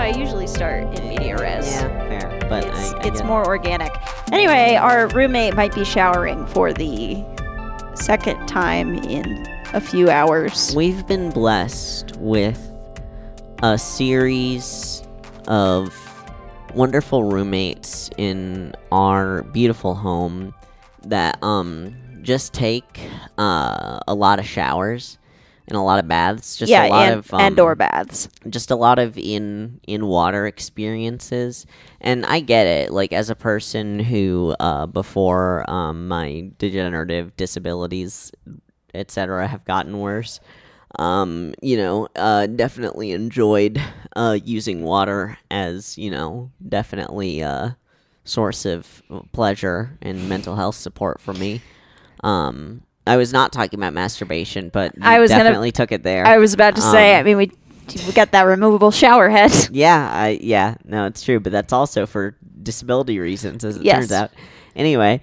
I usually start in media res. Yeah, fair. But It's more organic. Anyway, our roommate might be showering for the second time in a few hours. We've been blessed with a series of wonderful roommates in our beautiful home that just take a lot of showers and a lot of baths. Just a lot of and/or baths. Just a lot of in water experiences. And I get it. Like, as a person who before my degenerative disabilities, etc., have gotten worse, definitely enjoyed using water as, definitely a source of pleasure and mental health support for me. I was not talking about masturbation, but definitely took it there. I was about to say, we got that removable shower head. No, it's true, but that's also for disability reasons, as it turns out. Anyway,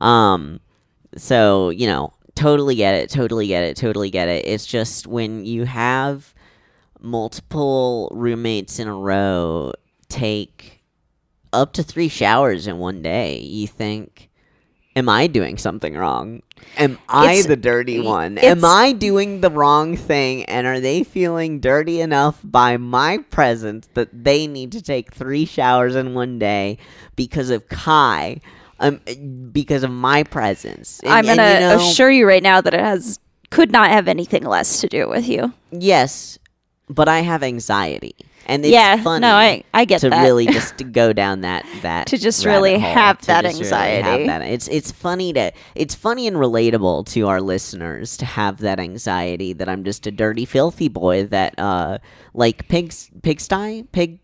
so, totally get it. It's just when you have multiple roommates in a row take up to 3 showers in one day, you think, am I doing something wrong? Am I the dirty one? Am I doing the wrong thing? And are they feeling dirty enough by my presence that they need to take 3 showers in one day because of Kai? Because of my presence. I'm going to assure you right now that it could not have anything less to do with you. Yes, but I have anxiety. And it's funny I get to that. really just to go down that to just really have that anxiety. Really have that. It's funny and relatable to our listeners to have that anxiety that I'm just a dirty, filthy boy that like Pigpen.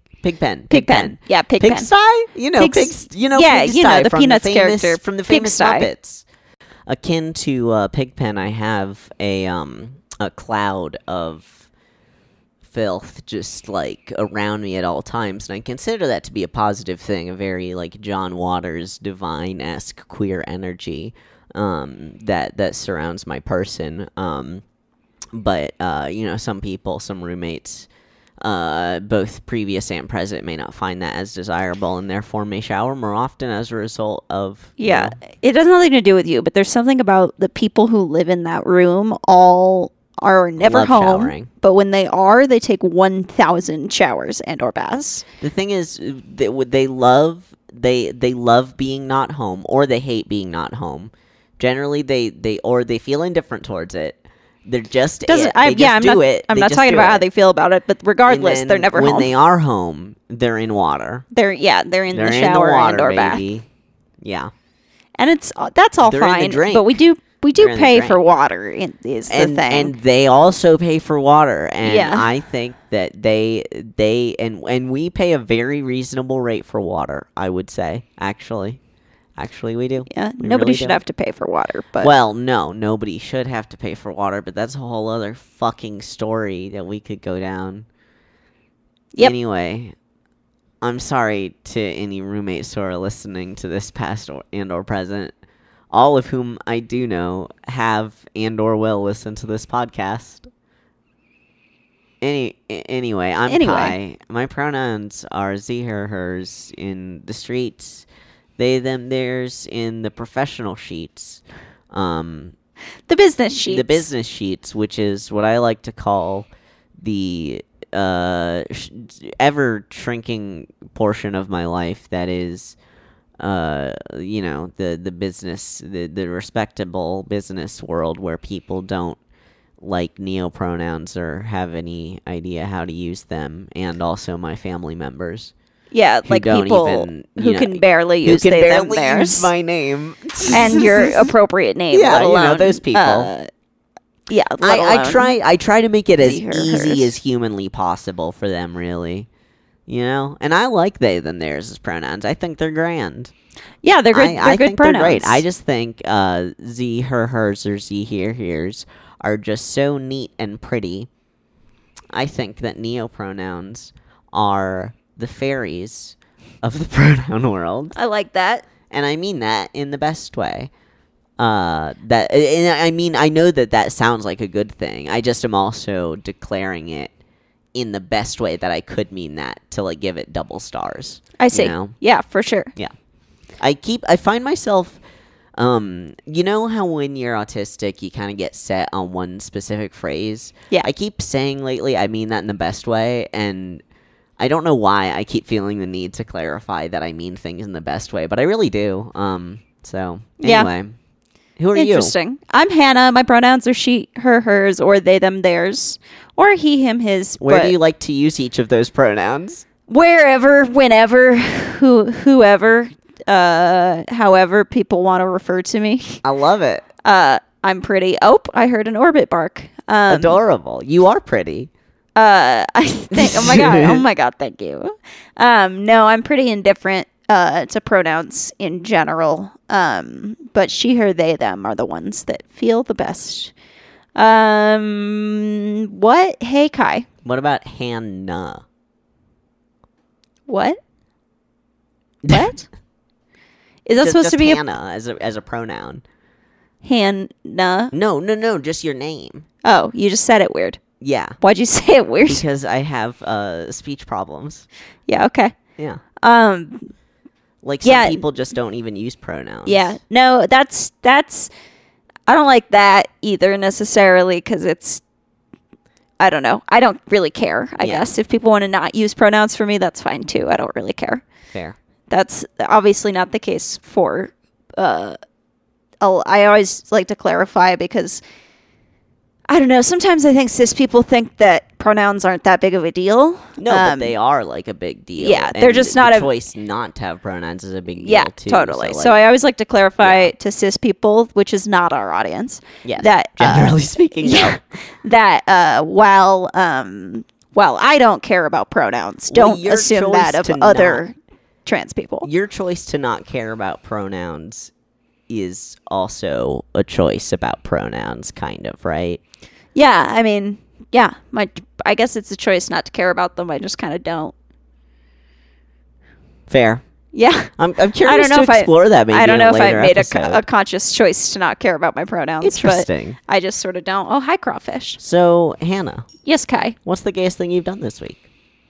Yeah, Pigpen. Pigsty? Pigsty the Peanuts character from the famous Muppets. Akin to Pigpen, I have a cloud of filth just like around me at all times, and I consider that to be a positive thing, a very like John Waters divine-esque queer energy that surrounds my person. But some people, some roommates, both previous and present, may not find that as desirable, and therefore may shower more often as a result of it has nothing to do with you, but there's something about the people who live in that room are never home, showering. But when they are, they take 1,000 showers and or baths. The thing is, they love being not home, or they hate being not home. Generally, they feel indifferent towards it. They're just I'm not talking about how they feel about it, but regardless, they're never home. When they are home, they're in water. They're in the shower and or bath. Yeah, and that's all they're fine. But we do pay for water, is the thing. And they also pay for water. And I think that they we pay a very reasonable rate for water, I would say. Actually, we do. Yeah, nobody should have to pay for water. But well, no, nobody should have to pay for water, but that's a whole other fucking story that we could go down. Yep. Anyway, I'm sorry to any roommates who are listening to this past or present. All of whom I do know have and or will listen to this podcast. Anyway, I'm Kai. My pronouns are ze, her, hers in the streets, they, them, theirs in the professional sheets. The business sheets. The business sheets, which is what I like to call the ever-shrinking portion of my life that is... the business, the respectable business world where people don't like neopronouns or have any idea how to use them, and also my family members. Yeah, like people who can barely use theirs. My name and your appropriate name. Yeah, let alone, those people. I try to make it as easy as humanly possible for them, really. And I like they, them, theirs as pronouns. I think they're grand. Yeah, they're good. They're good pronouns. They're great. I just think ze, her, hers, or ze, here, hers are just so neat and pretty. I think that neopronouns are the fairies of the pronoun world. I like that. And I mean that in the best way. I know that sounds like a good thing. I just am also declaring it in the best way that I could mean that to like give it double stars. I see. You know? Yeah, for sure. Yeah. I find myself, you know how when you're autistic, you kind of get set on one specific phrase? Yeah. I keep saying lately, I mean that in the best way, and I don't know why I keep feeling the need to clarify that I mean things in the best way, but I really do. So, anyway. Who are you? Interesting. I'm Hannah. My pronouns are she, her, hers, or they, them, theirs, or he, him, his. Where do you like to use each of those pronouns? Wherever, whenever, whoever, however people want to refer to me. I love it. I'm pretty. Oh, I heard an orbit bark. Adorable. You are pretty. I think. Oh my god. Thank you. No, I'm pretty indifferent to pronouns in general. But she, her, they, them are the ones that feel the best. What? Hey, Kai. What about Hannah? What? What? Is that supposed to be Hannah as a pronoun? Hannah? No. Just your name. Oh, you just said it weird. Yeah. Why'd you say it weird? Because I have speech problems. Yeah. Okay. Yeah. Like some people just don't even use pronouns. Yeah. No, that's. I don't like that either necessarily because it's. I don't know. I don't really care. I guess if people want to not use pronouns for me, that's fine too. I don't really care. Fair. That's obviously not the case for. I always like to clarify because. I don't know. Sometimes I think cis people think that pronouns aren't that big of a deal. No, but they are like a big deal. Yeah, they're just not a choice not to have pronouns is a big deal too. Yeah, totally. So I always like to clarify to cis people, which is not our audience. Yes, that generally speaking, no. That while I don't care about pronouns, don't assume that of other trans people. Your choice to not care about pronouns is also a choice about pronouns, kind of, right? Yeah, I mean, yeah. I guess it's a choice not to care about them. I just kind of don't. Fair. Yeah. I'm curious to explore that maybe. I don't know if I made a conscious choice to not care about my pronouns. Interesting. But I just sort of don't. Oh, hi, crawfish. So, Hannah. Yes, Kai. What's the gayest thing you've done this week?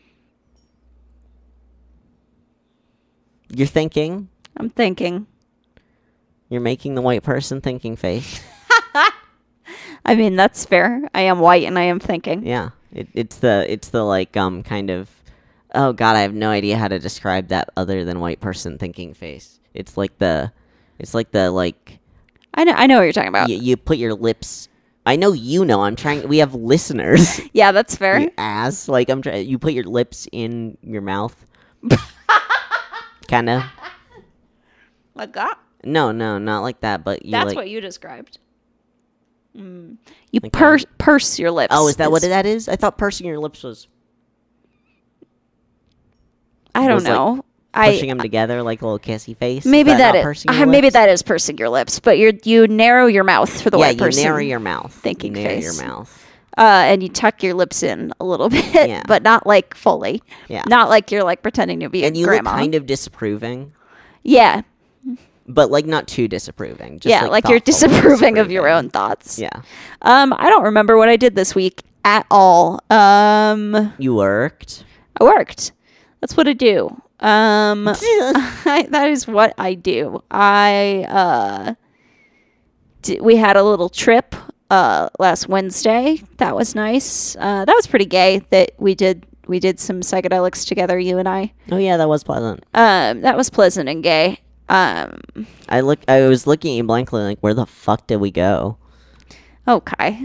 You're thinking? I'm thinking. You're making the white person thinking face. I mean, that's fair. I am white and I am thinking. Yeah. It's the like kind of, oh god, I have no idea how to describe that other than white person thinking face. It's like the like I know what you're talking about. You put your lips. I know you know. I'm trying. We have listeners. Yeah, that's fair. You ass. Like I'm trying. You put your lips in your mouth. Kind of. Like that? No, not like that. But you that's like, what you described. You purse your lips. Oh, is that what that is? I thought pursing your lips was. I don't know. Like pushing them together like a little kissy face. Maybe that is. Maybe that is pursing your lips, but you narrow your mouth for the white person. Yeah, you narrow your mouth. Thinking you narrow face. your mouth. And you tuck your lips in a little bit, but not like fully. Yeah. Not like you're like pretending to be a grandma. And you look kind of disapproving. Yeah. But like not too disapproving. Just like you're disapproving of your own thoughts. Yeah. I don't remember what I did this week at all. You worked. I worked. That's what I do. That is what I do. We had a little trip last Wednesday. That was nice. That was pretty gay that we did some psychedelics together, you and I. Oh yeah, that was pleasant. That was pleasant and gay. I was looking at you blankly like, where the fuck did we go? Okay.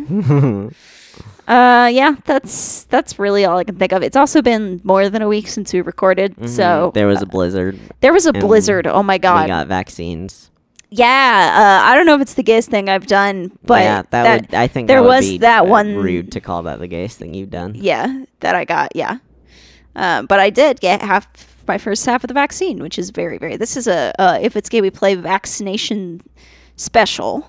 Yeah, that's really all I can think of. It's also been more than a week since we recorded, so there was a blizzard. There was a blizzard. Oh my god. We got vaccines. Yeah, I don't know if it's the gayest thing I've done, but yeah, I think there that would was be that one rude to call that the gayest thing you've done. Yeah, that I got. Yeah, but I did get my first half of the vaccine, which is very, very. This is a If It's Gay We Play vaccination special.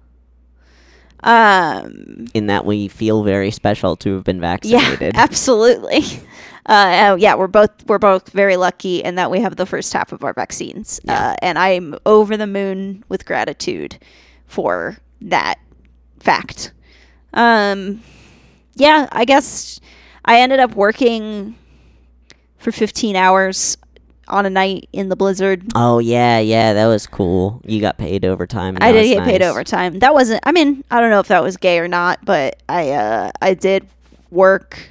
In that we feel very special to have been vaccinated. Yeah, absolutely. Yeah, we're both very lucky in that we have the first half of our vaccines. Yeah. And I'm over the moon with gratitude for that fact. Yeah, I guess I ended up working for 15 hours on a night in the blizzard. Oh, yeah, that was cool. You got paid overtime. I did get paid overtime. That wasn't, I mean, I don't know if that was gay or not, but I did work.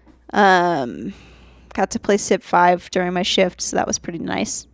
Got to play Civ 5 during my shift, so that was pretty nice.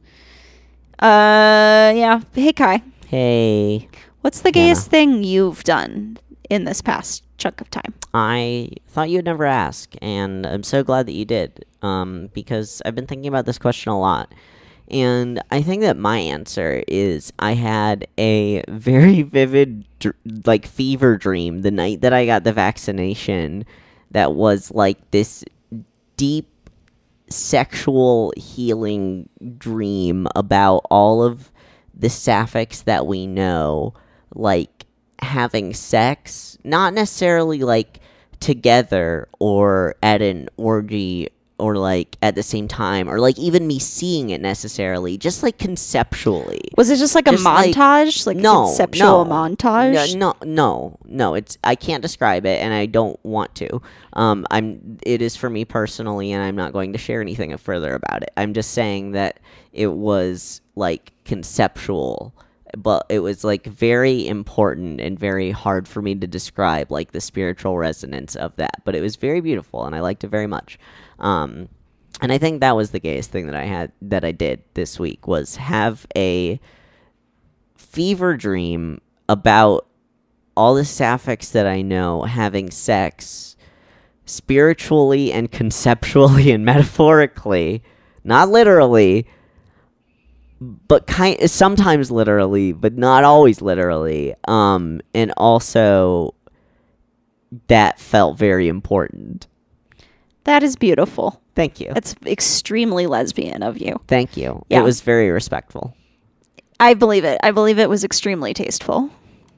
Yeah. Hey, Kai. Hey. What's the gayest thing you've done in this past chunk of time? I thought you'd never ask, and I'm so glad that you did, because I've been thinking about this question a lot. And I think that my answer is I had a very vivid, fever dream the night that I got the vaccination that was like this deep sexual healing dream about all of the sapphics that we know, like having sex, not necessarily like together or at an orgy or like at the same time or like even me seeing it necessarily, just like conceptually. Was it just like a montage? Like a conceptual montage? No. It's, I can't describe it and I don't want to. It is for me personally, and I'm not going to share anything further about it. I'm just saying that it was like conceptual, but it was like very important and very hard for me to describe, like the spiritual resonance of that. But it was very beautiful, and I liked it very much. And I think that was the gayest thing that I did this week, was have a fever dream about all the sapphics that I know having sex spiritually and conceptually and metaphorically, not literally, but sometimes literally, but not always literally. And also that felt very important. That is beautiful. Thank you. That's extremely lesbian of you. Thank you. Yeah. It was very respectful. I believe it. I believe it was extremely tasteful.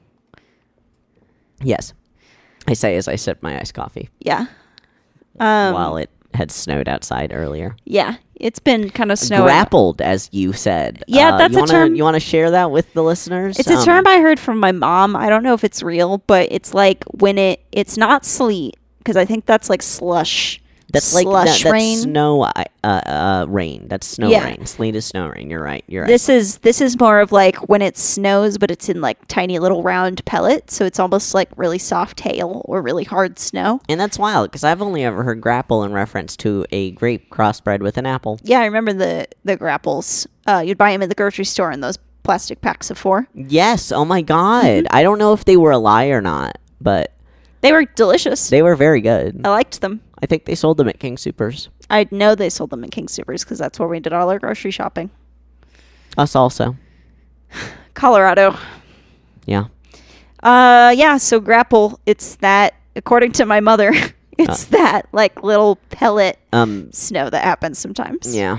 Yes. I say as I sip my iced coffee. Yeah. While it had snowed outside earlier. Yeah. It's been kind of snowing. Grappled, as you said. Yeah, that's a term. You want to share that with the listeners? It's a term I heard from my mom. I don't know if it's real, but it's like when it's not sleet, because I think that's like slush. That's slush like that's rain. Snow rain. That's snow rain. Sleet is snow rain. You're right. This is more of like when it snows, but it's in like tiny little round pellets, so it's almost like really soft hail or really hard snow. And that's wild, because I've only ever heard grapple in reference to a grape crossbred with an apple. Yeah, I remember the grapples. You'd buy them at the grocery store in those plastic packs of 4. Yes. Oh my God. I don't know if they were a lie or not, but they were delicious. They were very good. I liked them. I think they sold them at King Soopers. I know they sold them at King Soopers because that's where we did all our grocery shopping. Us also. Colorado. Yeah. Yeah, so grapple, it's that, according to my mother, it's that like little pellet snow that happens sometimes. Yeah.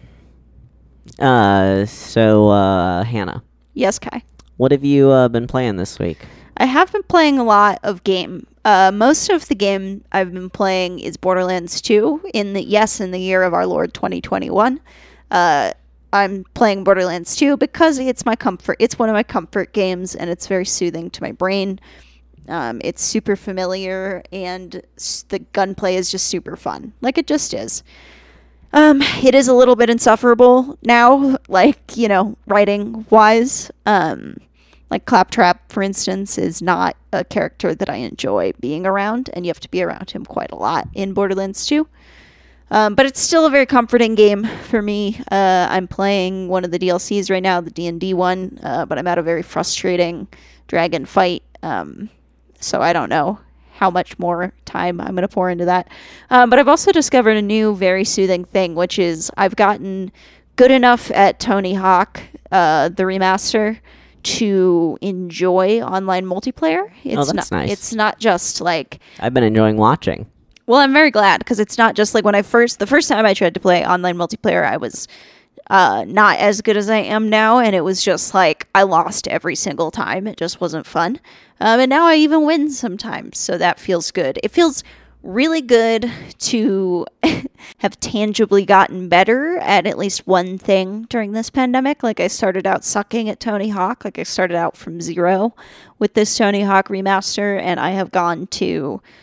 So Hannah. Yes, Kai. What have you been playing this week? I have been playing a lot of game. Most of the game I've been playing is Borderlands 2 in the year of our Lord 2021. I'm playing Borderlands 2 because it's my comfort. It's one of my comfort games, and it's very soothing to my brain. It's super familiar, and the gunplay is just super fun. Like, it just is. It is a little bit insufferable now, like, writing-wise. Like Claptrap, for instance, is not a character that I enjoy being around, and you have to be around him quite a lot in Borderlands 2. But it's still a very comforting game for me. I'm playing one of the DLCs right now, the D&D one, but I'm at a very frustrating dragon fight, so I don't know how much more time I'm going to pour into that. But I've also discovered a new, very soothing thing, which is I've gotten good enough at Tony Hawk, the remaster, to enjoy online multiplayer. That's nice. It's not just like... I've been enjoying watching. Well, I'm very glad, because it's not just like when the first time I tried to play online multiplayer, I was not as good as I am now, and it was just like I lost every single time. It just wasn't fun. And now I even win sometimes, so that feels good. It feels really good to have tangibly gotten better at least one thing during this pandemic. Like, I started out sucking at Tony Hawk. Like, I started out from 0 with this Tony Hawk remaster, and I have gone to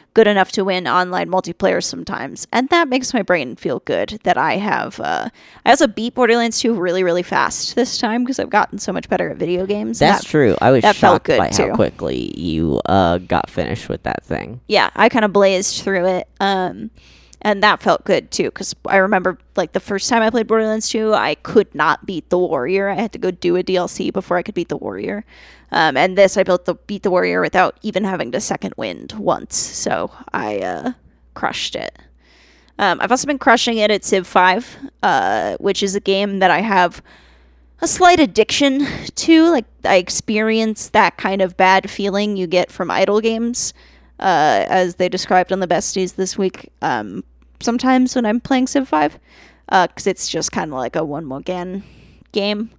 good enough to win online multiplayer sometimes. And that makes my brain feel good that I have. I also beat Borderlands 2 really, really fast this time because I've gotten so much better at video games. That's true. I was that felt shocked good, by too. how quickly you got finished with that thing. Yeah, I kind of blazed through it. And that felt good too, because I remember like the first time I played Borderlands 2, I could not beat the Warrior. I had to go do a DLC before I could beat the Warrior. And this, I beat the Warrior without even having to second wind once. So I crushed it. I've also been crushing it at Civ 5, which is a game that I have a slight addiction to. Like, I experience that kind of bad feeling you get from idle games. As they described on the Besties this week, sometimes when I'm playing Civ 5, because it's just kind of like a one more again game.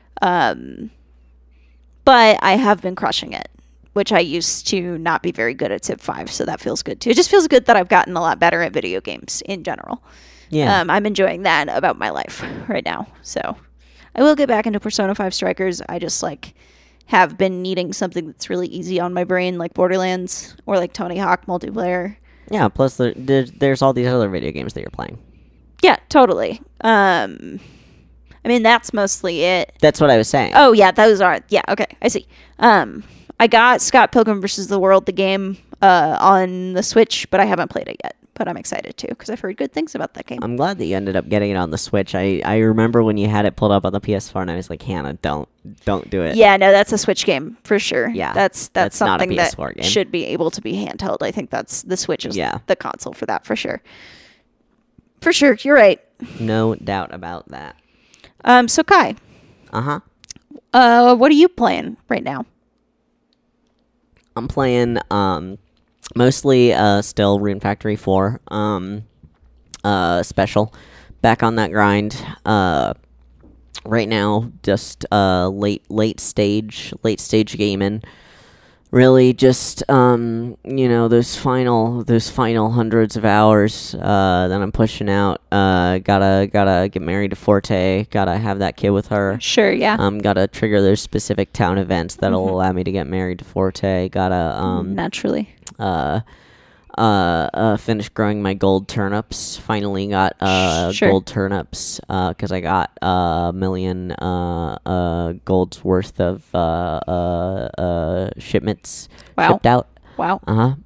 But I have been crushing it, which I used to not be very good at Civ 5, so that feels good too. It just feels good that I've gotten a lot better at video games in general. Yeah. I'm enjoying that about my life right now. So I will get back into Persona 5 Strikers. I just have been needing something that's really easy on my brain, like Borderlands or like Tony Hawk multiplayer. Yeah, plus there's all these other video games that you're playing. Yeah, totally. I mean, that's mostly it. That's what I was saying. Oh, yeah, those are... Yeah, okay, I see. I got Scott Pilgrim vs. the World, the game, on the Switch, but I haven't played it yet. But I'm excited, too, because I've heard good things about that game. I'm glad that you ended up getting it on the Switch. I remember when you had it pulled up on the PS4, and I was like, Hannah, don't do it. Yeah, no, that's a Switch game, for sure. Yeah, that's not a something that PS4 game. should be able to be handheld. I think that's... The Switch is the console for that, for sure. For sure, you're right. No doubt about that. So Kai. Uh-huh. What are you playing right now? I'm playing mostly still Rune Factory 4 special. Back on that grind. Right now, just late stage gaming. Really, just those final hundreds of hours that I'm pushing out. Gotta get married to Forte. Gotta have that kid with her. Sure, yeah. Gotta trigger those specific town events that'll allow me to get married to Forte. Gotta naturally. Finished growing my gold turnips. Finally got Sure. gold turnips because I got a million gold's worth of shipments shipped out. Wow.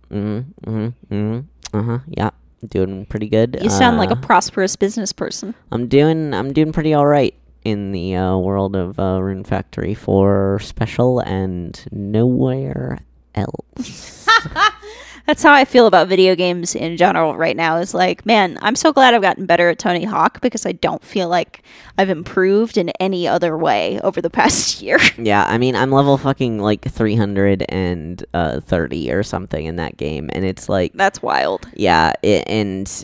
Yeah, doing pretty good. You sound like a prosperous business person. I'm doing pretty all right in the world of Rune Factory 4 special and nowhere else. That's how I feel about video games in general right now. Is like, man, I'm so glad I've gotten better at Tony Hawk because I don't feel like I've improved in any other way over the past year. Yeah, I mean, I'm level fucking like 330 or something in that game, and it's like That's wild. yeah, it's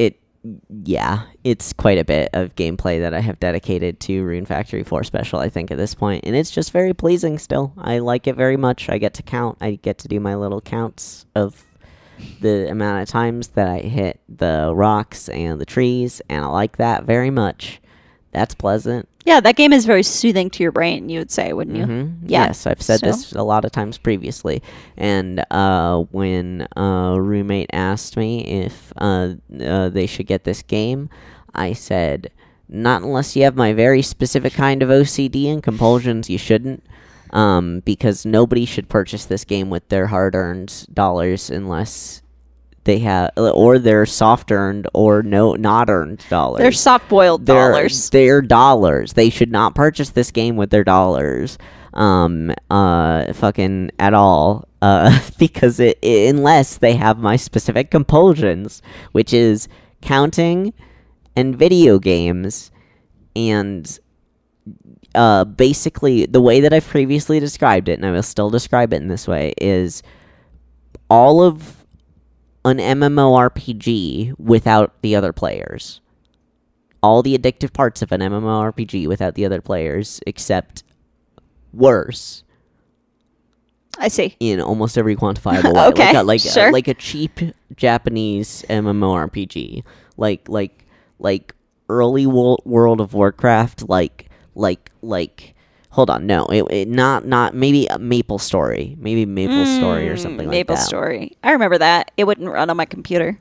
quite a bit of gameplay that I have dedicated to Rune Factory 4 Special, I think, at this point, and it's just very pleasing still. I like it very much. I get to count. I get to do my little counts of the amount of times that I hit the rocks and the trees, and I like that very much. That's pleasant. Yeah, that game is very soothing to your brain, you would say, wouldn't you? Yeah. Yes, I've said this a lot of times previously. And when a roommate asked me if they should get this game, I said, not unless you have my very specific kind of OCD and compulsions, you shouldn't. Because nobody should purchase this game with their hard-earned dollars unless they have, or their soft-earned or not earned dollars. They're soft-boiled dollars. They're dollars. They should not purchase this game with their dollars, fucking at all, because unless they have my specific compulsions, which is counting and video games, and basically, the way that I've previously described it, and I will still describe it in this way, is all of an MMORPG without the other players. All the addictive parts of an MMORPG without the other players, except worse. I see. In almost every quantifiable way. Okay, sure. Like a cheap Japanese MMORPG. Like early World of Warcraft, like Hold on, no, not maybe a Maple Story, maybe Maple Story or something like that. Maple Story. I remember that. It wouldn't run on my computer.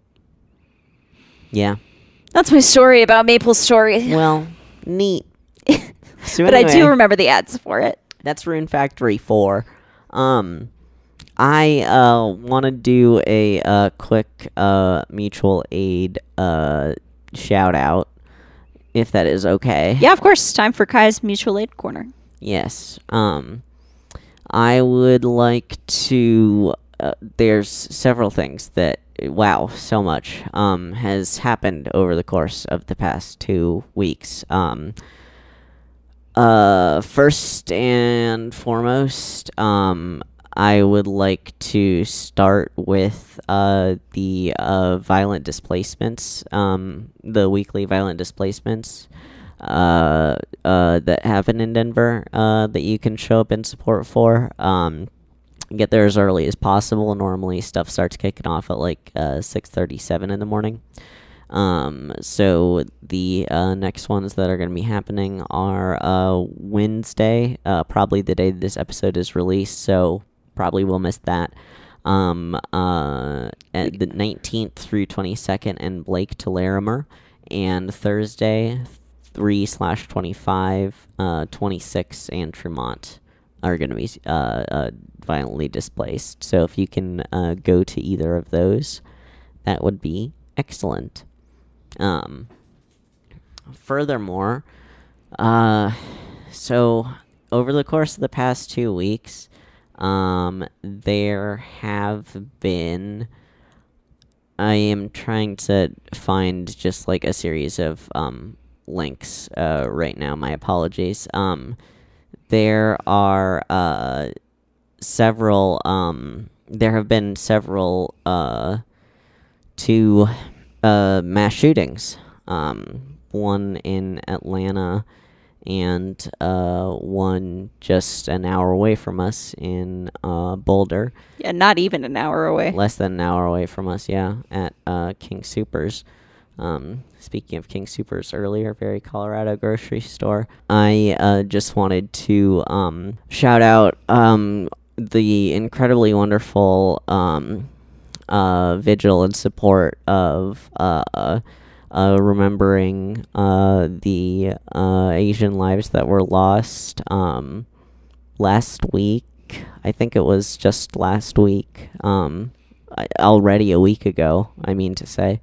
Yeah. That's my story about Maple Story. Well, neat. So But anyway, I do remember the ads for it. that's Rune Factory 4. I want to do a quick mutual aid shout out, if that is okay. Yeah, of course. Time for Kai's Mutual Aid Corner. Yes. I would like to. There's several things that. Wow, so much has happened over the course of the past 2 weeks. First and foremost, I would like to start with the violent displacements, the weekly violent displacements that happen in Denver that you can show up in support for. Get there as early as possible. Normally, stuff starts kicking off at like 6:37 in the morning. So the next ones that are going to be happening are Wednesday, probably the day this episode is released, so probably will miss that. At the 19th through 22nd in Blake to Larimer, and Thursday 3/25, 26 and Tremont are going to be violently displaced. So if you can go to either of those, that would be excellent. Furthermore, so over the course of the past 2 weeks, there have been, I am trying to find just like a series of links right now. My apologies. There are several, there have been several two mass shootings. One in Atlanta and one just an hour away from us in Boulder. Yeah, not even an hour away. Less than an hour away from us, yeah, at King Soopers. Speaking of King Soopers earlier, very Colorado grocery store. I just wanted to shout out the incredibly wonderful vigil and support of remembering the Asian lives that were lost last week. I think it was just last week, already a week ago, I mean to say.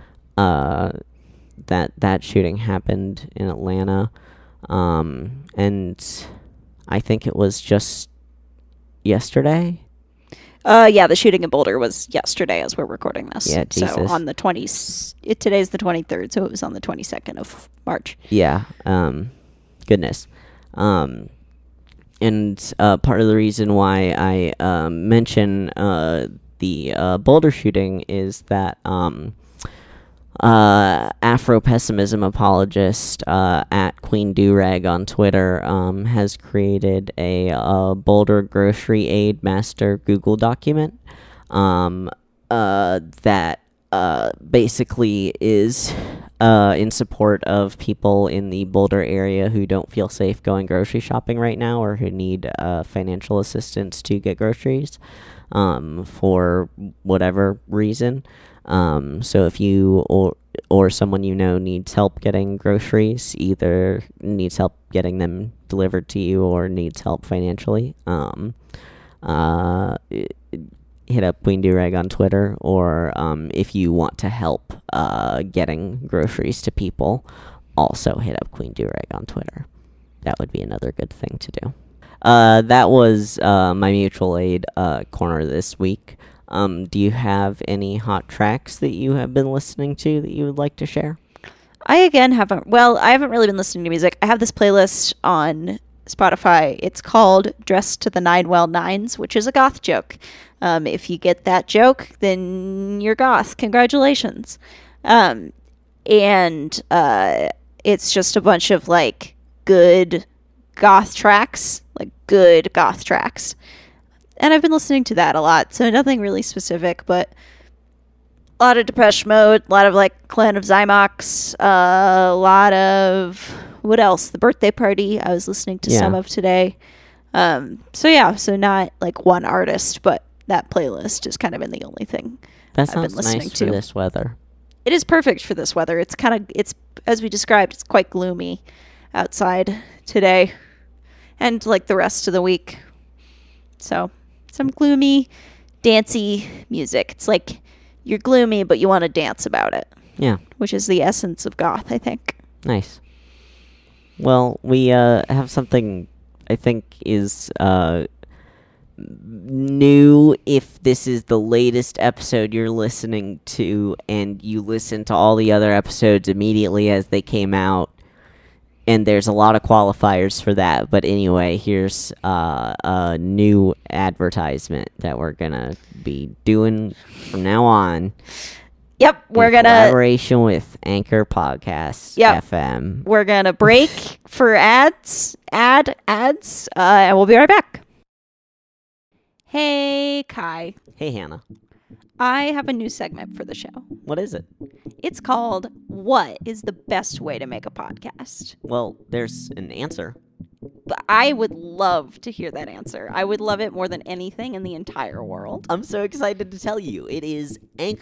That shooting happened in Atlanta, and I think it was just yesterday. Yeah, the shooting in Boulder was yesterday as we're recording this. Yeah, Jesus. So on the today's the 23rd, so it was on the 22nd of March. Yeah, goodness. And part of the reason why I mention the Boulder shooting is that Afro-pessimism apologist at Queen Durag on Twitter has created a Boulder Grocery Aid Master Google document that basically is in support of people in the Boulder area who don't feel safe going grocery shopping right now, or who need financial assistance to get groceries for whatever reason. So if you or someone you know needs help getting groceries, either needs help getting them delivered to you or needs help financially, hit up Queen Durag on Twitter, or if you want to help getting groceries to people, also hit up Queen Durag on Twitter. That would be another good thing to do. That was my mutual aid corner this week. Do you have any hot tracks that you have been listening to that you would like to share? I haven't really been listening to music. I have this playlist on Spotify. It's called Dressed to the Nine Well Nines, which is a goth joke. If you get that joke, then you're goth. Congratulations. And it's just a bunch of like good goth tracks. And I've been listening to that a lot, so nothing really specific, but a lot of Depeche Mode, a lot of like Clan of Zymox, a lot of what else? The birthday party I was listening to some of today. So not like one artist, but that playlist has kind of been the only thing That I've been sounds listening nice to. for this weather. It is perfect for this weather. It's as we described, it's quite gloomy outside today and like the rest of the week. So some gloomy, dancey music. It's like you're gloomy, but you want to dance about it. Yeah. Which is the essence of goth, I think. Nice. Well, we have something I think is new if this is the latest episode you're listening to and you listen to all the other episodes immediately as they came out. And there's a lot of qualifiers for that. But anyway, here's a new advertisement that we're going to be doing from now on. Yep, we're going to... collaboration with Anchor Podcasts FM. We're going to break for ads, and we'll be right back. Hey, Kai. Hey, Hannah. I have a new segment for the show. What is it? It's called, What is the Best Way to Make a Podcast? Well, there's an answer. But I would love to hear that answer. I would love it more than anything in the entire world. I'm so excited to tell you. It is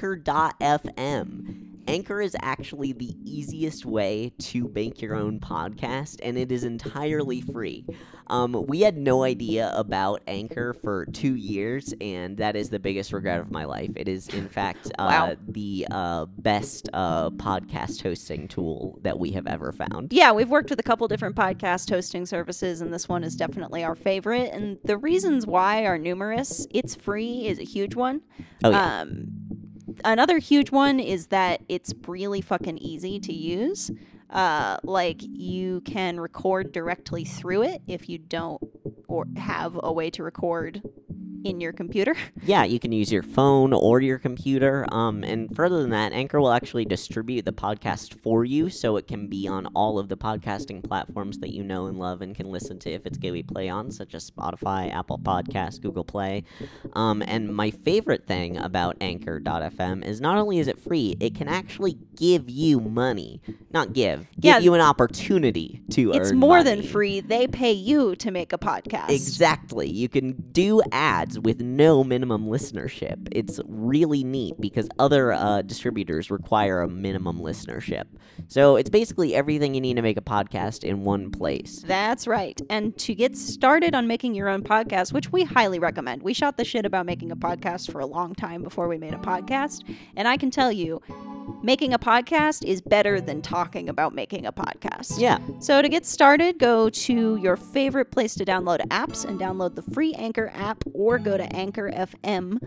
Anchor.fm. Anchor is actually the easiest way to make your own podcast, and it is entirely free. We had no idea about Anchor for 2 years, and that is the biggest regret of my life. It is, in fact, the best podcast hosting tool that we have ever found. Yeah, we've worked with a couple different podcast hosting services, and this one is definitely our favorite. And the reasons why are numerous. It's free is a huge one. Oh, yeah. Another huge one is that it's really fucking easy to use. Like, you can record directly through it if you don't or have a way to record in your computer. Yeah, you can use your phone or your computer. And further than that, Anchor will actually distribute the podcast for you, so it can be on all of the podcasting platforms that you know and love and can listen to if it's good we play on, such as Spotify, Apple Podcasts, Google Play. And my favorite thing about Anchor.fm is not only is it free, it can actually give you money. Not give you an opportunity to earn It's more money. than free. They pay you to make a podcast. Exactly. You can do ads with no minimum listenership. It's really neat because other distributors require a minimum listenership. So it's basically everything you need to make a podcast in one place. That's right. And to get started on making your own podcast, which we highly recommend. We shot the shit about making a podcast for a long time before we made a podcast. And I can tell you, making a podcast is better than talking about making a podcast. Yeah. So to get started, go to your favorite place to download apps and download the free Anchor app, or go to Anchor.fm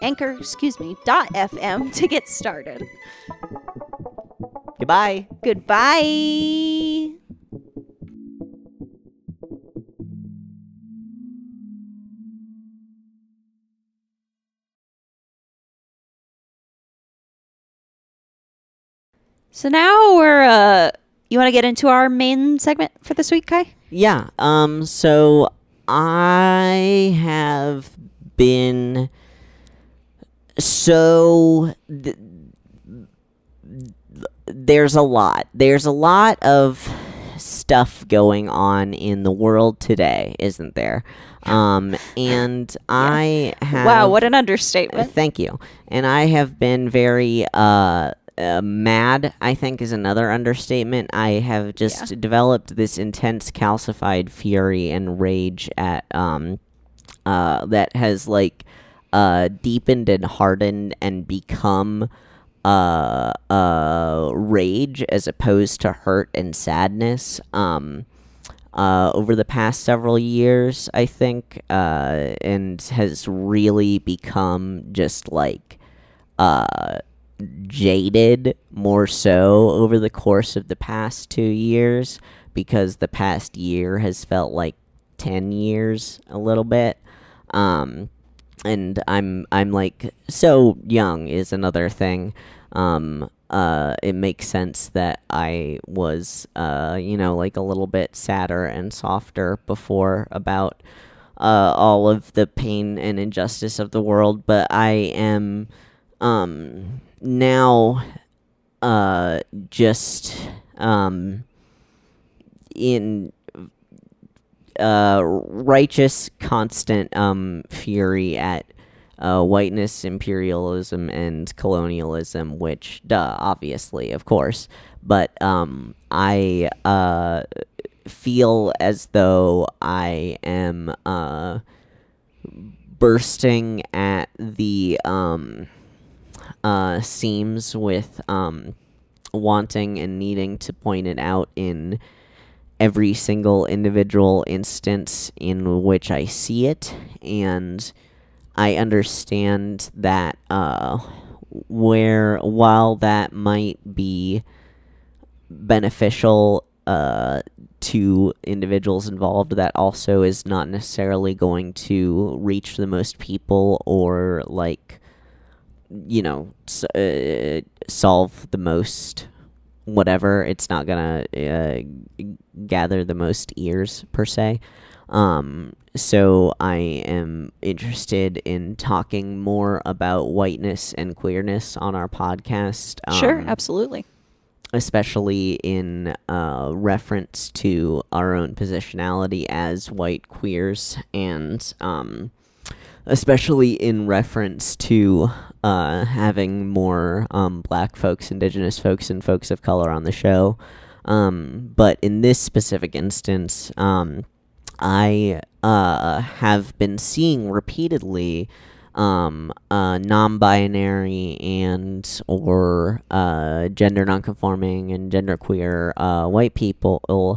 to get started. Goodbye. Goodbye. So now we're, you want to get into our main segment for this week, Kai? Yeah. So I have been there's a lot. There's a lot of stuff going on in the world today, isn't there? And I have... Wow, what an understatement. Thank you. And I have been very mad, I think, is another understatement. I have just developed this intense calcified fury and rage at that has like deepened and hardened and become rage as opposed to hurt and sadness over the past several years, I think, and has really become just like jaded more so over the course of the past 2 years, because the past year has felt like 10 years a little bit. And I'm like so young is another thing. It makes sense that I was like a little bit sadder and softer before about all of the pain and injustice of the world, but I am now just in righteous constant fury at whiteness, imperialism, and colonialism, which, duh, obviously, of course. But I feel as though I am bursting at the seams with wanting and needing to point it out in every single individual instance in which I see it, and I understand that while that might be beneficial to individuals involved, that also is not necessarily going to reach the most people or, like, you know, solve the most whatever. It's not gonna gather the most ears, per se. So I am interested in talking more about whiteness and queerness on our podcast. Sure, absolutely. Especially in reference to our own positionality as white queers, and especially in reference to having more black folks, indigenous folks, and folks of color on the show. But in this specific instance, I have been seeing repeatedly non-binary and or gender nonconforming and genderqueer white people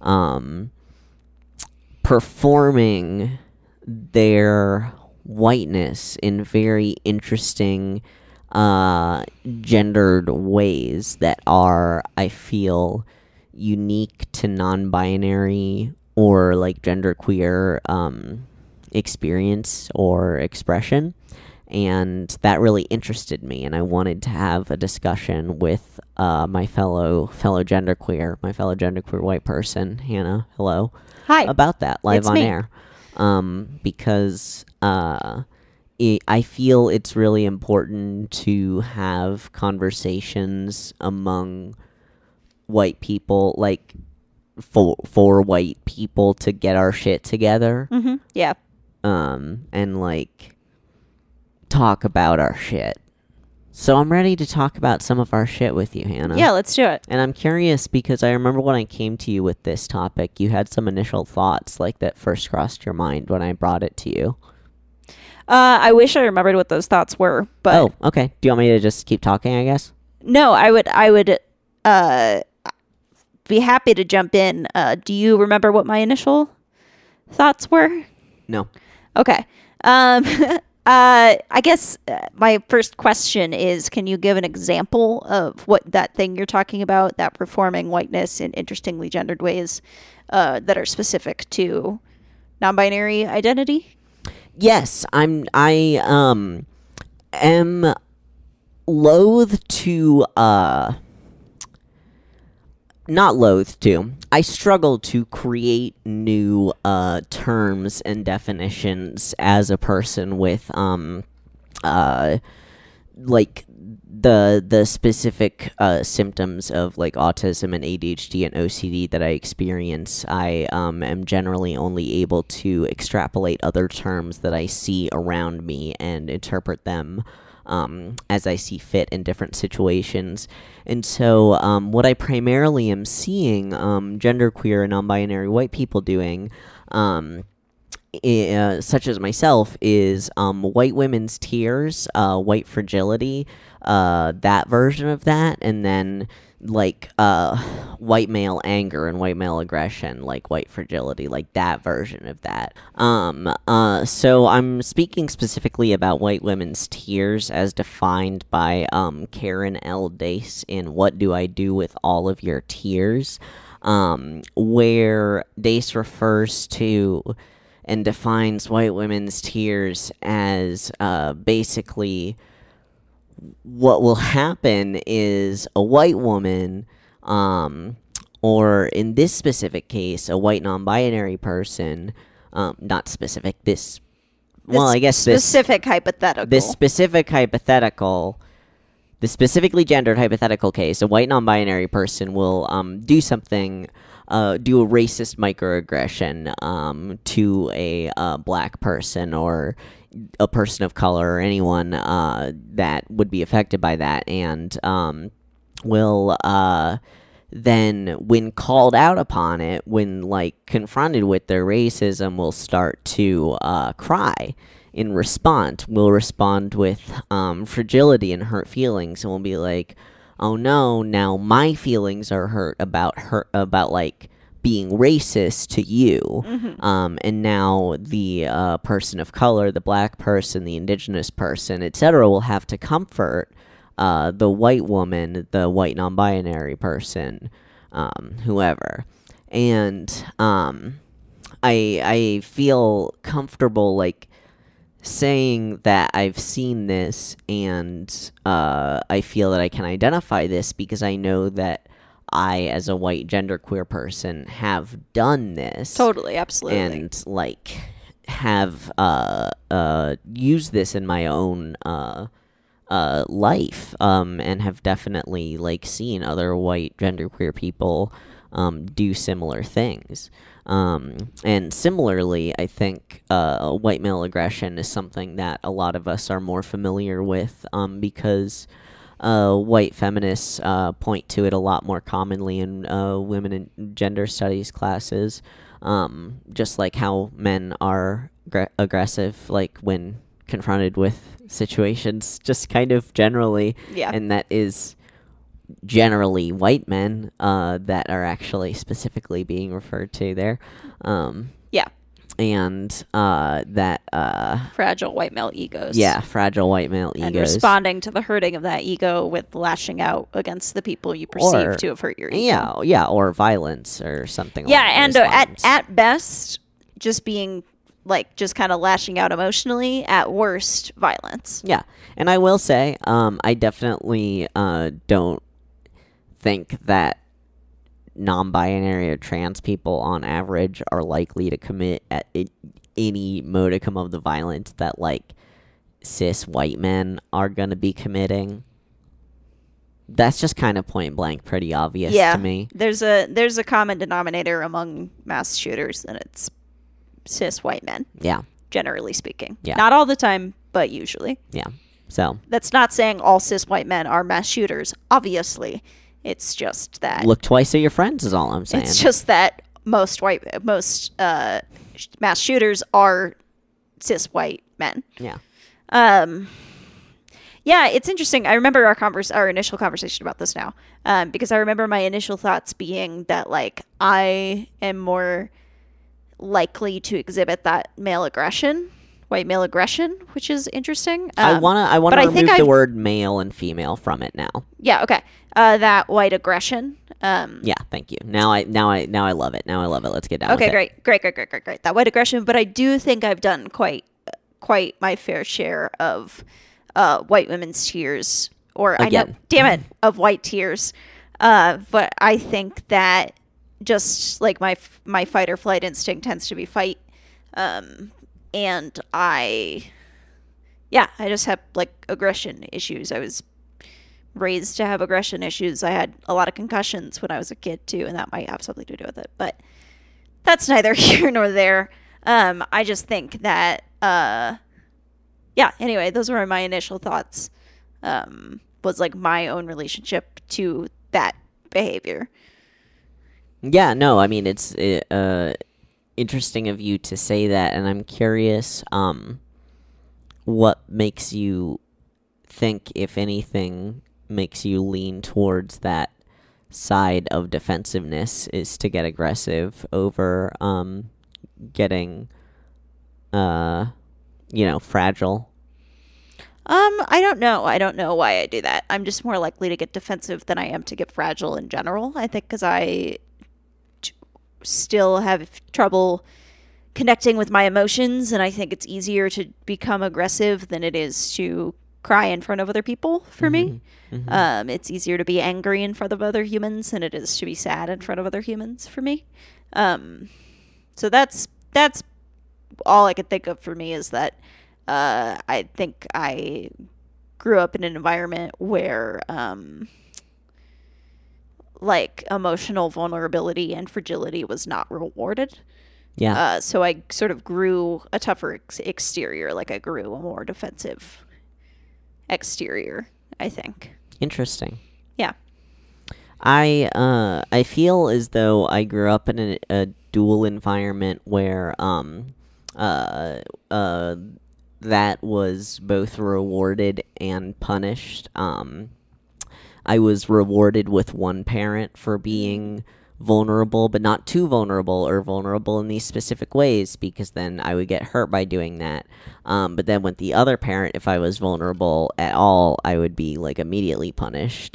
performing their whiteness in very interesting gendered ways that are, I feel, unique to non-binary or like genderqueer experience or expression, and that really interested me, and I wanted to have a discussion with my fellow genderqueer white person, Hannah. Hello. Hi. About that live It's on me. air, because I feel it's really important to have conversations among white people, like for white people to get our shit together. Mm-hmm. Yeah. And like talk about our shit. So I'm ready to talk about some of our shit with you, Hannah. Yeah, let's do it. And I'm curious because I remember when I came to you with this topic, you had some initial thoughts like that first crossed your mind when I brought it to you. I wish I remembered what those thoughts were, but Oh, okay. Do you want me to just keep talking, I guess? no, I would be happy to jump in. Do you remember what my initial thoughts were? No. Okay. I guess my first question is, can you give an example of what that thing you're talking about, that performing whiteness in interestingly gendered ways that are specific to non-binary identity? Yes, I am loath to not loath to. I struggle to create new terms and definitions as a person with like the specific symptoms of like autism and ADHD and OCD that I experience. I am generally only able to extrapolate other terms that I see around me and interpret them as I see fit in different situations. And so what I primarily am seeing genderqueer and non-binary white people doing, such as myself, is white women's tears, white fragility, that version of that, and then like white male anger and white male aggression, like white fragility, like that version of that. So I'm speaking specifically about white women's tears as defined by Karen L. Dace in What Do I Do with All of Your Tears, where Dace refers to and defines white women's tears as basically what will happen is a white woman, or in this specific case, a white non-binary person, not specific, this specific hypothetical. This specific hypothetical, the specifically gendered hypothetical case, a white non-binary person will do something do a racist microaggression to a black person or a person of color or anyone that would be affected by that, and will then, when called out upon it, when like confronted with their racism, will start to cry in response. Will respond with fragility and hurt feelings, and will be like, "Oh no, now my feelings are hurt about like being racist to you." And now the person of color, the black person, the indigenous person, etc., will have to comfort the white woman, the white non-binary person, whoever. And I feel comfortable like saying that I've seen this, and I feel that I can identify this because I know that I, as a white genderqueer person, have done this. Totally, absolutely. And, like, have used this in my own life, and have definitely, like, seen other white genderqueer people do similar things. And similarly, I think white male aggression is something that a lot of us are more familiar with because white feminists point to it a lot more commonly in women and gender studies classes, just like how men are aggressive, like when confronted with situations, just kind of generally. Yeah. And that is generally white men that are actually specifically being referred to there. Yeah. And that fragile white male egos. Yeah, fragile white male egos. And responding to the hurting of that ego with lashing out against the people you perceive to have hurt your ego. Yeah, or violence or something yeah, like and that. at best, just being like just kind of lashing out emotionally. At worst, violence. Yeah, and I will say, I definitely don't think that non-binary or trans people on average are likely to commit any modicum of the violence that like cis white men are going to be committing. That's just kind of point blank pretty obvious to me. There's a common denominator among mass shooters, and it's cis white men. Yeah. Generally speaking. Yeah. Not all the time, but usually. Yeah. So that's not saying all cis white men are mass shooters, obviously. It's just that look twice at your friends is all I'm saying. It's just that most mass shooters are cis white men. Yeah. Yeah, it's interesting. I remember our initial conversation about this now, because I remember my initial thoughts being that like I am more likely to exhibit that white male aggression, which is interesting. I wanna remove the word male and female from it now. Yeah. Okay. That white aggression. Yeah. Thank you. Now I love it. Now I love it. Let's get down. Okay. with it. Great. That white aggression, but I do think I've done quite my fair share of white women's tears, or Again. I know, damn it, of white tears. But I think that just like my fight or flight instinct tends to be fight. And I just have like aggression issues. I was raised to have aggression issues. I had a lot of concussions when I was a kid too, and that might have something to do with it, but that's neither here nor there. I just think that, anyway, those were my initial thoughts, was like my own relationship to that behavior. Yeah, no, I mean, it's interesting of you to say that, and I'm curious what makes you think, if anything, makes you lean towards that side of defensiveness is to get aggressive over getting fragile. I don't know. I don't know why I do that. I'm just more likely to get defensive than I am to get fragile in general. I think because I still have trouble connecting with my emotions, and I think it's easier to become aggressive than it is to cry in front of other people for me. Mm-hmm. It's easier to be angry in front of other humans than it is to be sad in front of other humans for me. So that's all I could think of for me, is that I think I grew up in an environment where like emotional vulnerability and fragility was not rewarded. Yeah. So I sort of grew a tougher exterior, like I grew a more defensive exterior, I think. Interesting. Yeah. I feel as though I grew up in a dual environment where that was both rewarded and punished. I was rewarded with one parent for being vulnerable, but not too vulnerable or vulnerable in these specific ways, because then I would get hurt by doing that. But then with the other parent, if I was vulnerable at all, I would be like immediately punished.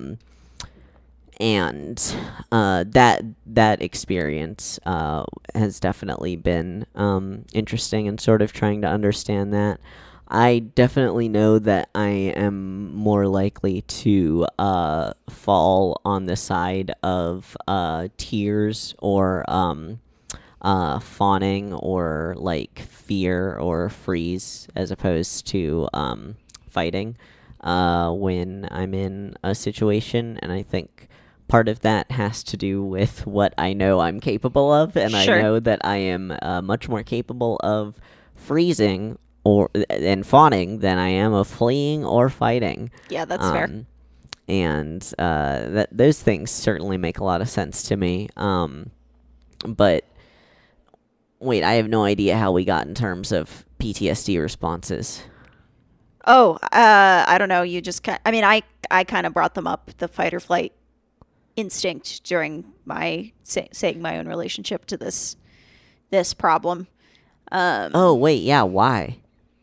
And that experience has definitely been interesting and sort of trying to understand that. I definitely know that I am more likely to fall on the side of tears or fawning or like fear or freeze as opposed to fighting when I'm in a situation, and I think part of that has to do with what I know I'm capable of, and Sure. I know that I am much more capable of freezing and fawning than I am of fleeing or fighting. Yeah, that's fair. And that those things certainly make a lot of sense to me. But wait, I have no idea how we got in terms of PTSD responses. Oh, I don't know. You just I mean, I kind of brought them up, the fight or flight instinct during my saying my own relationship to this problem. Oh wait, yeah, why?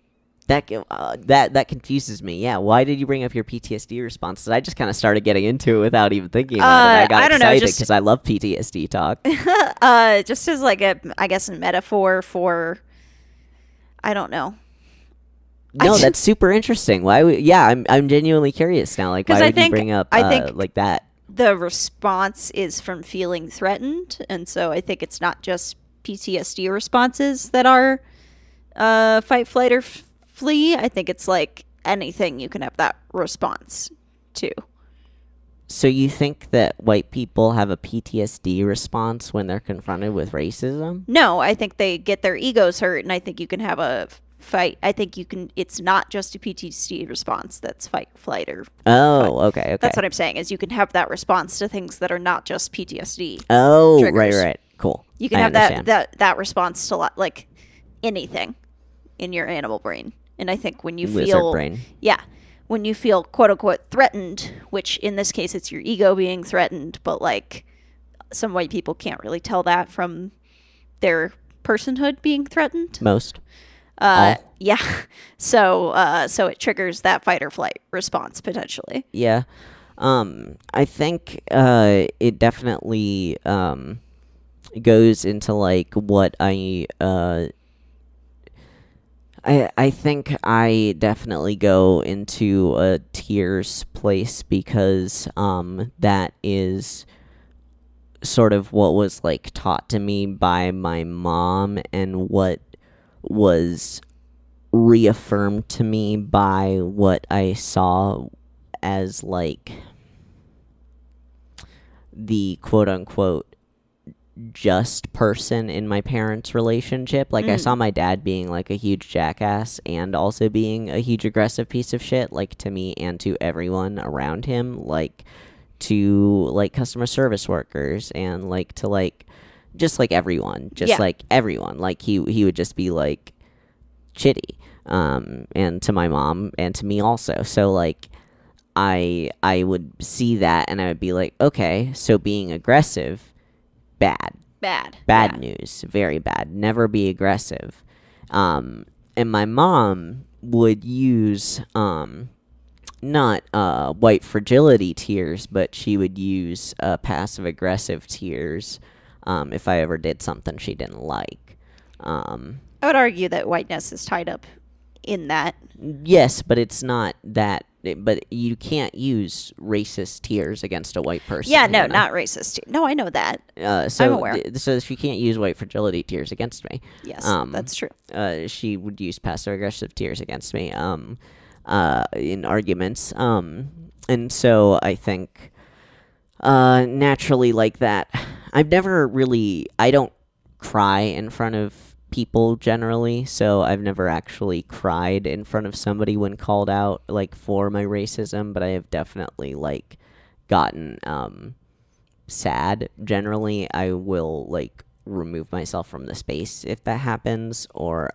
That confuses me. Yeah, why did you bring up your PTSD responses? I just kind of started getting into it without even thinking about it. I got excited because I love PTSD talk. Just as like I guess a metaphor for, I don't know. No, that's super interesting. Why? I'm genuinely curious now. Like, why would you bring up like that? The response is from feeling threatened, and so I think it's not just PTSD responses that are fight, flight, or flee. I think it's like anything you can have that response to. So you think that white people have a PTSD response when they're confronted with racism? No, I think they get their egos hurt, and I think you can have a fight. I think you can. It's not just a PTSD response that's fight, flight, or. Oh, okay. That's what I'm saying. Is you can have that response to things that are not just PTSD. Oh, triggers. right. Cool. You can have that response to like anything in your animal brain, and I think when you Lizard brain. Yeah, when you feel quote unquote threatened, which in this case it's your ego being threatened, but like some white people can't really tell that from their personhood being threatened. Most. Yeah. So it triggers that fight or flight response potentially. Yeah. I think it definitely goes into like what I think I definitely go into a tears place because that is sort of what was like taught to me by my mom and what was reaffirmed to me by what I saw as like the quote unquote just person in my parents' relationship. Like I saw my dad being like a huge jackass and also being a huge aggressive piece of shit, like to me and to everyone around him, like to like customer service workers and like to like just like everyone, like everyone. Like he would just be like chitty, and to my mom and to me also. So like I would see that and I would be like, okay, so being aggressive, bad news, very bad. Never be aggressive. And my mom would use not white fragility tears, but she would use passive aggressive tears if I ever did something she didn't like. I would argue that whiteness is tied up in that. Yes, but it's not that. But you can't use racist tears against a white person. Yeah, no, not racist. No, I know that. I'm aware. So she can't use white fragility tears against me. Yes, that's true. She would use passive aggressive tears against me in arguments. And so I think naturally like that. I don't cry in front of people generally, so I've never actually cried in front of somebody when called out, like, for my racism, but I have definitely, like, gotten, sad. Generally, I will, like, remove myself from the space if that happens, or,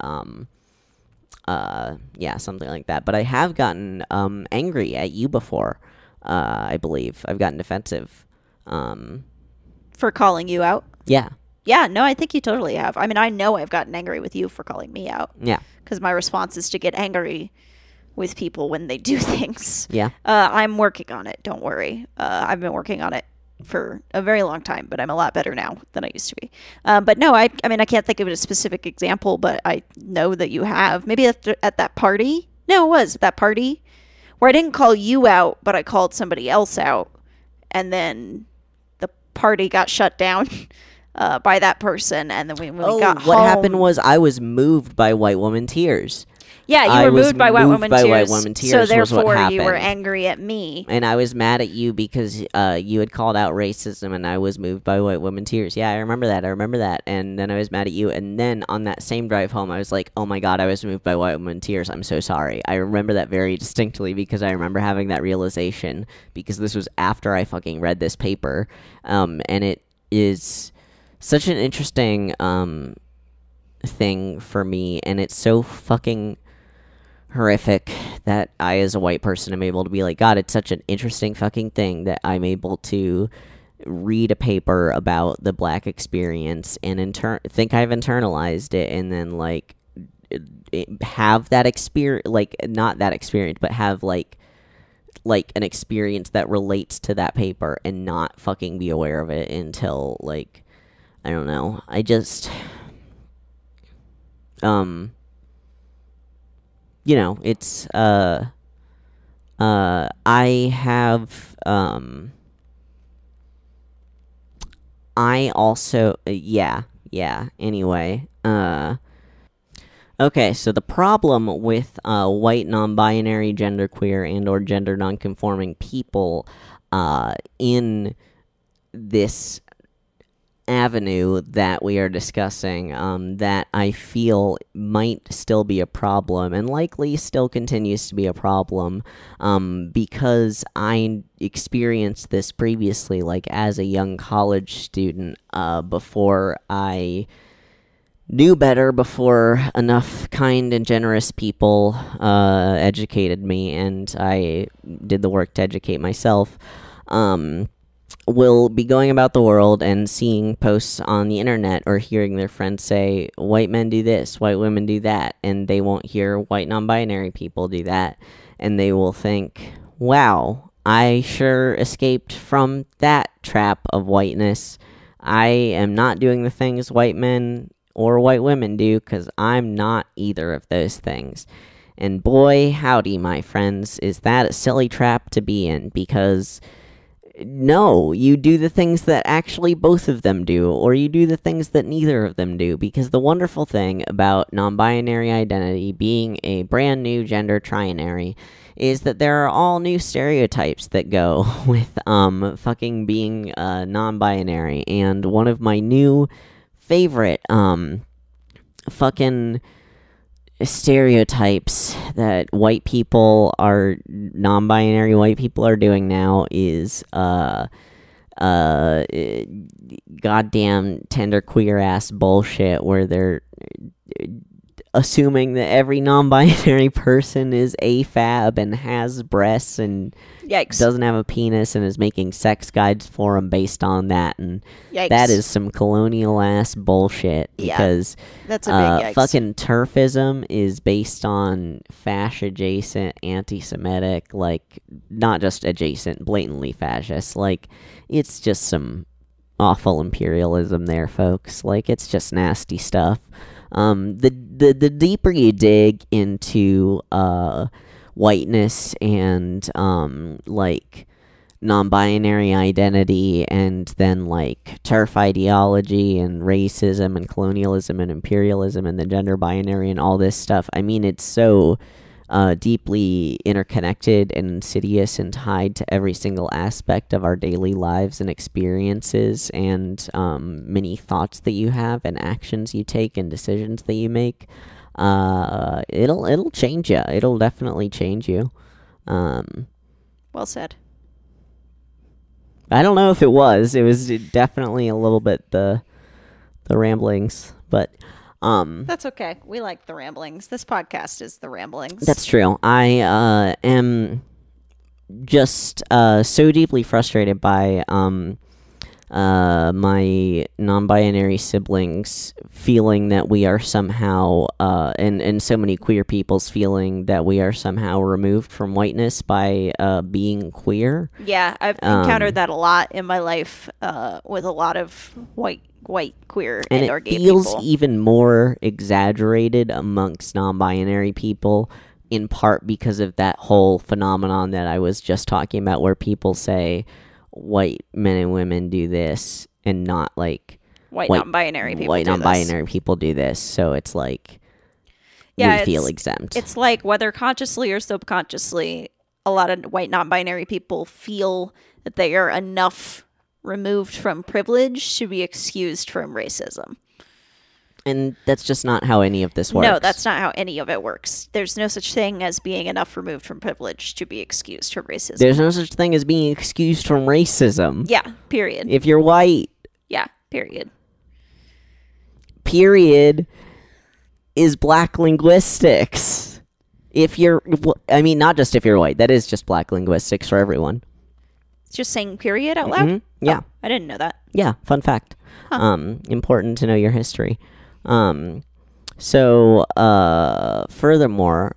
yeah, something like that. But I have gotten, angry at you before, I believe. I've gotten defensive. For calling you out? Yeah. Yeah, no, I think you totally have. I mean, I know I've gotten angry with you for calling me out. Yeah. Because my response is to get angry with people when they do things. Yeah. I'm working on it. Don't worry. I've been working on it for a very long time, but I'm a lot better now than I used to be. But no, I mean, I can't think of a specific example, but I know that you have. Maybe at that party? No, it was at that party where I didn't call you out, but I called somebody else out. And then the party got shut down. By that person, and then when we got home, what happened was I was moved by white woman tears. Yeah, you were moved by white woman tears. So therefore, you were angry at me, and I was mad at you because you had called out racism, and I was moved by white woman tears. Yeah, I remember that. And then I was mad at you, and then on that same drive home, I was like, "Oh my god, I was moved by white woman tears. I'm so sorry." I remember that very distinctly because I remember having that realization because this was after I fucking read this paper, and it is such an interesting thing for me, and it's so fucking horrific that I, as a white person, am able to be like, God, it's such an interesting fucking thing that I'm able to read a paper about the black experience and think I've internalized it, and then like have that experience, like not that experience, but have like an experience that relates to that paper and not fucking be aware of it until like, I don't know. I just, you know, it's, I have, I also, anyway, okay, so the problem with, white, non-binary, genderqueer, and or gender non-conforming people, in this avenue that we are discussing, that I feel might still be a problem and likely still continues to be a problem, because I experienced this previously, like as a young college student, before I knew better, before enough kind and generous people educated me, and I did the work to educate myself. Will be going about the world and seeing posts on the internet or hearing their friends say, white men do this, white women do that, and they won't hear white non-binary people do that, and they will think, wow, I sure escaped from that trap of whiteness. I am not doing the things white men or white women do, because I'm not either of those things. And boy, howdy, my friends, is that a silly trap to be in, because no, you do the things that actually both of them do, or you do the things that neither of them do, because the wonderful thing about non-binary identity being a brand new gender trinary is that there are all new stereotypes that go with fucking being non-binary, and one of my new favorite fucking stereotypes that non-binary white people are doing now is goddamn tender queer ass bullshit where they're assuming that every non-binary person is AFAB and has breasts and Yikes. Doesn't have a penis and is making sex guides for them based on that, and Yikes. That is some colonial ass bullshit, because that's a big yikes. Fucking turfism is based on fascist adjacent anti-Semitic, like not just adjacent, blatantly fascist, like it's just some awful imperialism there, folks. Like it's just nasty stuff. The deeper you dig into whiteness and like non-binary identity, and then like turf ideology and racism and colonialism and imperialism and the gender binary and all this stuff, I mean, it's so deeply interconnected and insidious and tied to every single aspect of our daily lives and experiences, and many thoughts that you have and actions you take and decisions that you make. It'll change you. It'll definitely change you. Well said. I don't know if it was. It was definitely a little bit the ramblings, but That's okay. We like the ramblings. This podcast is the ramblings. that's true. I am just so deeply frustrated by my non-binary siblings feeling that we are somehow and so many queer people's feeling that we are somehow removed from whiteness by being queer. Yeah, I've encountered that a lot in my life with a lot of white queer and or gay people. And it people. feels even more exaggerated amongst non-binary people, in part because of that whole phenomenon that I was just talking about, where people say white men and women do this and not like white non-binary people do this. So it's like, yeah, we feel exempt. It's like, whether consciously or subconsciously, a lot of white non-binary people feel that they are enough removed from privilege to be excused from racism. And that's just not how any of this works. No, that's not how any of it works. There's no such thing as being enough removed from privilege to be excused from racism. There's no such thing as being excused from racism. Yeah, period. If you're white. Yeah, period. Period is black linguistics. If you're, I mean, not just if you're white. That is just black linguistics for everyone. It's just saying period out loud? Mm-hmm. Yeah. Oh, I didn't know that. Yeah, fun fact. Huh. Important to know your history. So, furthermore,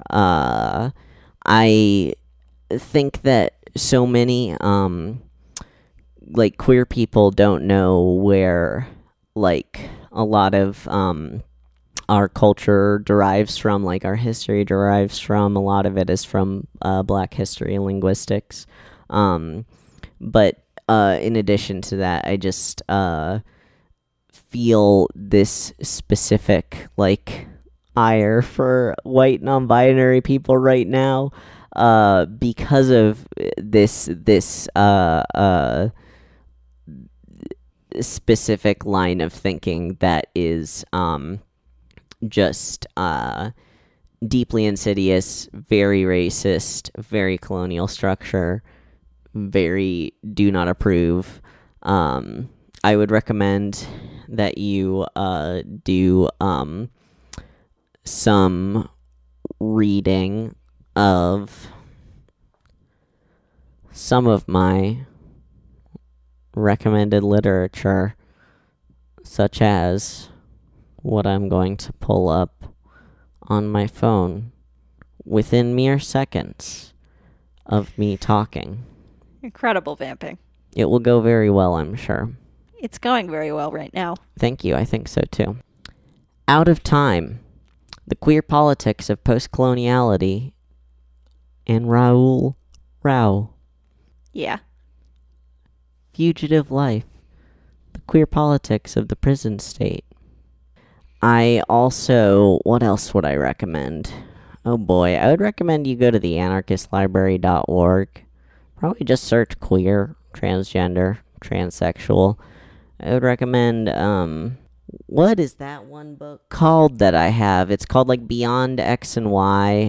I think that so many, like, queer people don't know where, like, a lot of, our culture derives from, like, our history derives from. A lot of it is from, black history and linguistics. But, in addition to that, I just, feel this specific, like, ire for white non-binary people right now, because of this specific line of thinking that is, just, deeply insidious, very racist, very colonial structure, very do not approve. I would recommend that you do some reading of some of my recommended literature, such as what I'm going to pull up on my phone within mere seconds of me talking. Incredible vamping. It will go very well, I'm sure. It's going very well right now. Thank you, I think so too. Out of Time, The Queer Politics of Postcoloniality, and Raoul Rao. Yeah. Fugitive Life, The Queer Politics of the Prison State. I also, what else would I recommend? Oh boy, I would recommend you go to theanarchistlibrary.org. Probably just search queer, transgender, transsexual. I would recommend, what is that one book called that I have? It's called, like, Beyond X and Y,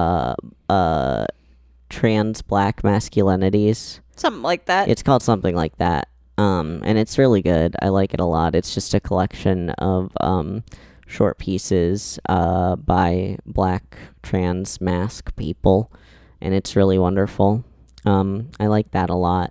Trans Black Masculinities. Something like that. It's called something like that. And it's really good. I like it a lot. It's just a collection of, short pieces, by black trans masc people. And it's really wonderful. I like that a lot.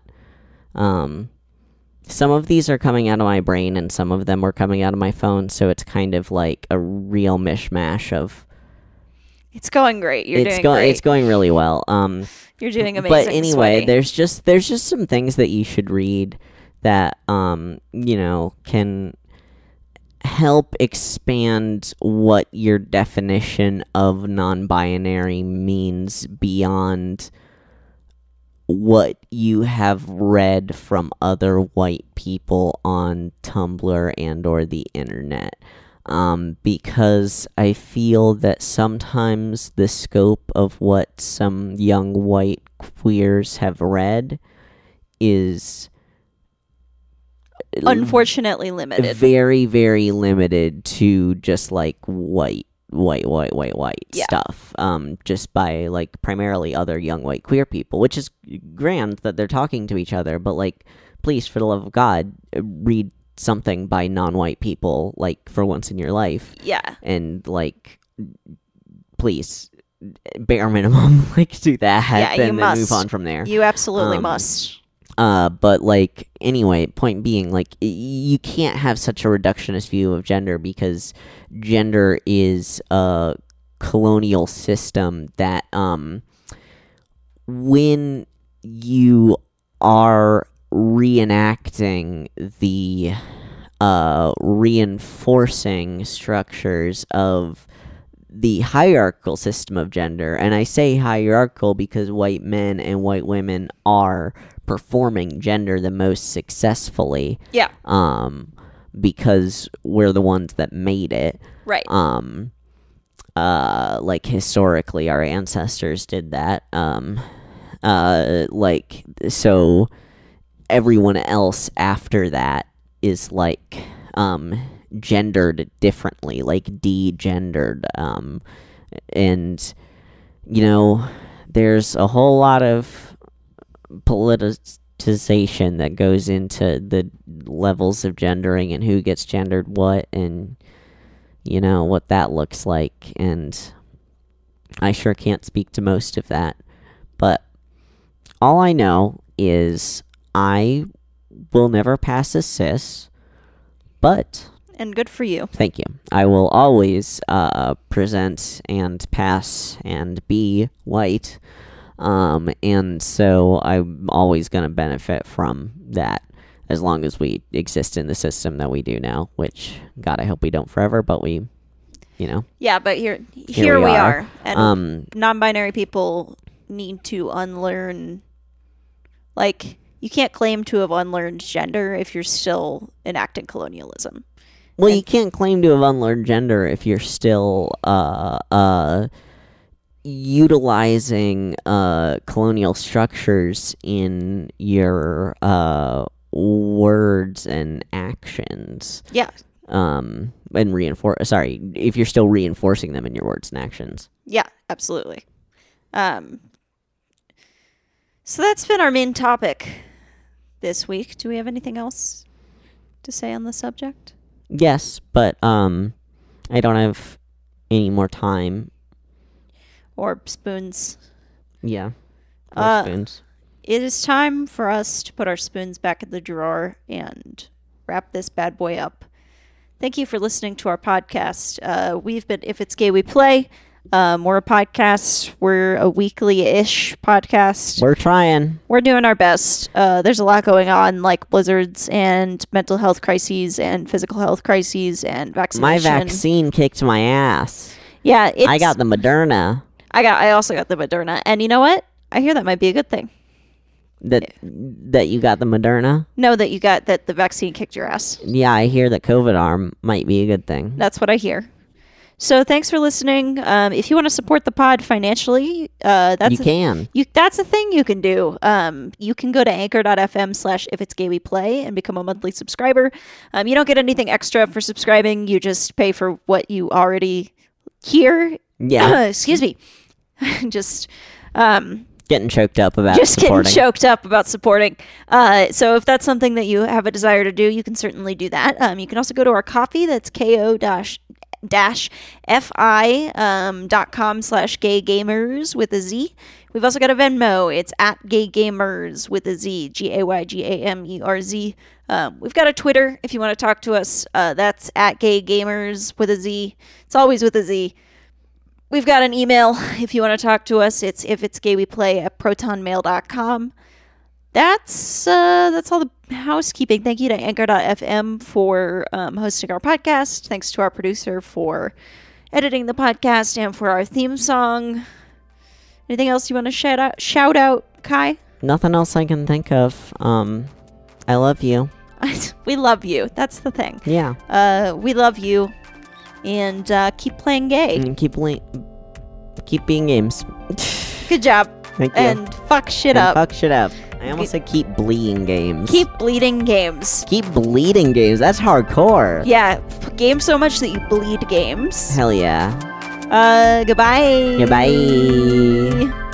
Some of these are coming out of my brain, and some of them were coming out of my phone, so it's kind of like a real mishmash of... It's going great. You're doing great. It's going really well. You're doing amazing. But anyway, sweaty. there's just some things that you should read that, can help expand what your definition of non-binary means beyond what you have read from other white people on Tumblr and or the internet. because I feel that sometimes the scope of what some young white queers have read is unfortunately limited. very, very limited to just like white Yeah. stuff. Just by like primarily other young white queer people, which is grand that they're talking to each other, but like, please, for the love of God, read something by non-white people, like, for once in your life. Yeah. And like, please, bare minimum, like, do that. Yeah, you then must. move on from there. You absolutely must. But like, anyway, point being, like, you can't have such a reductionist view of gender, because gender is a colonial system that when you are reenacting the reinforcing structures of the hierarchical system of gender, and I say hierarchical because white men and white women are performing gender the most successfully. Yeah. Because we're the ones that made it. Right. Like, historically, our ancestors did that. Like, so everyone else after that is like gendered differently, like de-gendered. And you know, there's a whole lot of politicization that goes into the levels of gendering and who gets gendered what, and you know what that looks like. And I sure can't speak to most of that, but all I know is I will never pass as cis, but... And good for you. Thank you. I will always present and pass and be white, and so I'm always going to benefit from that as long as we exist in the system that we do now, which, God, I hope we don't forever, but we, you know. Yeah, but here we are. And non-binary people need to unlearn, like... You can't claim to have unlearned gender if you're still enacting colonialism. Well, you can't claim to have unlearned gender if you're still utilizing colonial structures in your words and actions. Yeah. And if you're still reinforcing them in your words and actions. Yeah, absolutely. So that's been our main topic this week. Do we have anything else to say on the subject? Yes, but I don't have any more time. Or spoons. Yeah. Or spoons. It is time for us to put our spoons back in the drawer and wrap this bad boy up. Thank you for listening to our podcast. We've been If It's Gay, We Play. We're a podcast. We're a weekly-ish podcast. We're trying. We're doing our best. There's a lot going on, like blizzards and mental health crises and physical health crises and vaccination. My vaccine kicked my ass. Yeah, I got the Moderna. I also got the Moderna, and you know what? I hear that might be a good thing. That you got the Moderna? No, that the vaccine kicked your ass. Yeah, I hear that COVID arm might be a good thing. That's what I hear. So thanks for listening. If you want to support the pod financially, that's a thing you can do. You can go to anchor.fm/ifitsgayweplay and become a monthly subscriber. You don't get anything extra for subscribing. You just pay for what you already hear. Yeah. Excuse me. Just getting choked up about supporting. So if that's something that you have a desire to do, you can certainly do that. You can also go to our Ko-fi. That's ko-fi.com/gaygamers with a Z. We've also got a Venmo. It's @gaygamers with a Z, GAYGAMERZ. We've got a Twitter if you want to talk to us. That's @gaygamers with a Z. It's always with a Z. We've got an email if you want to talk to us. It's ifitsgayweplay@protonmail.com. That's all the housekeeping. Thank you to Anchor.fm for hosting our podcast. Thanks to our producer for editing the podcast and for our theme song. Anything else you want to shout out, Kai? Nothing else I can think of. I love you. We love you. That's the thing. Yeah. We love you. and keep playing gay. And keep being games. Good job. Thank you. And fuck shit And up. fuck shit up. I almost said keep bleeding games. Keep bleeding games. Keep bleeding games. That's hardcore. Yeah, game so much that you bleed games. Hell yeah. Goodbye. Goodbye.